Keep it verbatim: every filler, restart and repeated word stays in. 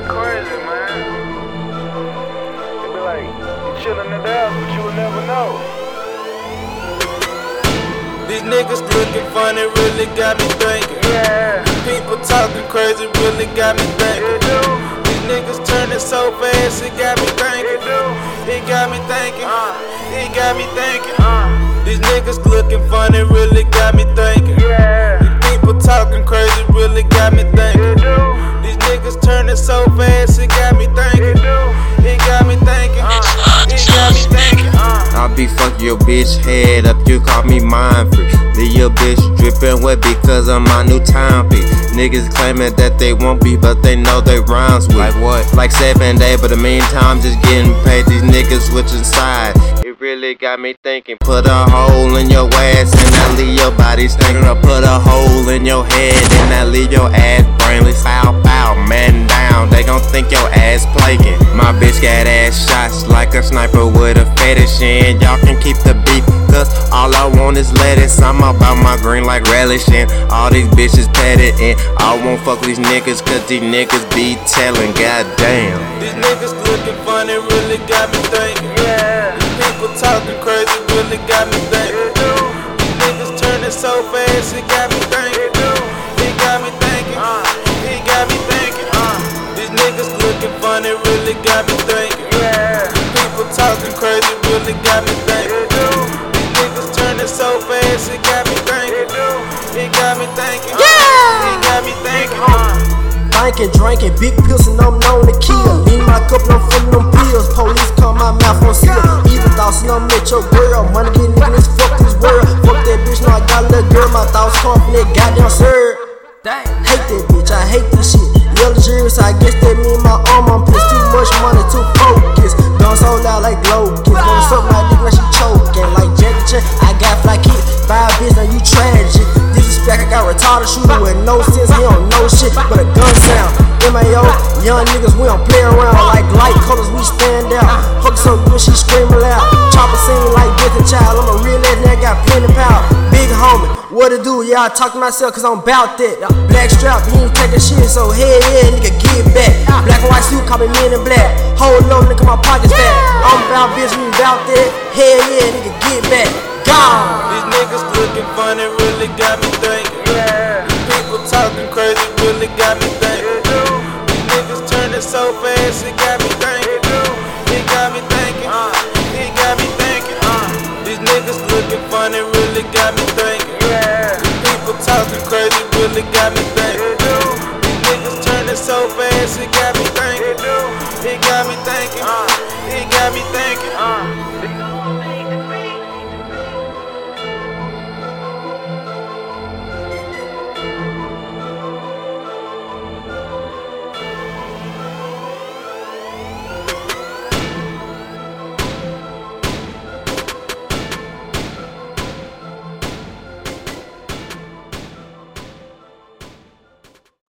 crazy, man. They be like, you chillin' in the house, but you will never know. These niggas looking funny really got me thinking. Yeah. People talking crazy really got me thinking. It do. These niggas turning so fast, it got me thinking. It do. It got me thinking. Uh. It got me thinking. Uh. These niggas looking funny really got me thinking. Yeah. These people talking crazy really got me thinking. It do. These niggas turning so fast, it got me thinking. It do. It got me thinking. Uh. It got me thinking. Uh. I be fucking your bitch head up, you call me mind free. Leave your bitch drippin' wet because of my new timepiece. Niggas claiming that they won't be, but they know they rhymes with. Like what? Like seven day, but the meantime just getting paid. These niggas switching side. It really got me thinking. Put a hole in your ass and I leave your body stinking. Or put a hole in your head and I leave your ass brainless. Foul, foul, man down. They gon' think your ass plaguing. My bitch got ass shots like a sniper with a fetish. And y'all can keep the beef, cause all I want is lettuce. I'm about my green like relish. And all these bitches petted. And I won't fuck with these niggas cause these niggas be telling. Goddamn. These niggas looking funny really got me thinking. Yeah. People talking crazy really got me thinking. It do. These niggas turning so fast, it got me thinking. It do. It got me thinking. Uh. It got me thinking. Uh. These niggas looking funny really got me thinking. Yeah. People talking crazy really got me thinking. It do. These niggas turning so fast, it got me thinking. It do. It got me thinking. Yeah. It got me thinking. Uh. Drinking, drinking, big pills and I'm known to kill. Lean my cup and I'm full of them pills. Police call my mouth on seal. Evil thoughts and I'm met your girl. Money get nigga, this fuck this world. Fuck that bitch, no I got a little girl. My thoughts come from that goddamn sir. Hate that bitch, I hate this shit. Yellow juice, I guess that mean my arm I'm pissed. Too much money, too focused. Done so loud like glow kids. Gonna suck my dick like she choking. Like Jackie Chan, I got fly kick. Buy a bitch, now you tragic. Disrespect, I got retarded shooter with no sense. He don't know shit but a gun sound. M A O, young niggas, we don't play around. Like light colors, we stand out. Hook so good, she screaming loud. Chopper singing like Death and Child. I'm a real ass nigga, got plenty power. Big homie, what to do? Yeah, I talk to myself cause I'm bout that. Black strap, you ain't taking shit, so hell yeah, nigga, get back. Black and white suit, copy men in black. Hold up, nigga, my pockets fat. I'm bout bitch, we bout that. Hell yeah, nigga, get back. Gone. These niggas looking funny really got me thinking. Yeah. People talking crazy really got me thinking. It do. These niggas turning so fast, it got me thinking. It do. It got me thinking. Uh. It got me thinking. Uh. These niggas looking funny really got me thinking. Yeah. People talking crazy really got me thinking. It do. These niggas turning so fast, it got me thinking. It do. It got me thinking. Uh. It got me thinking. Uh.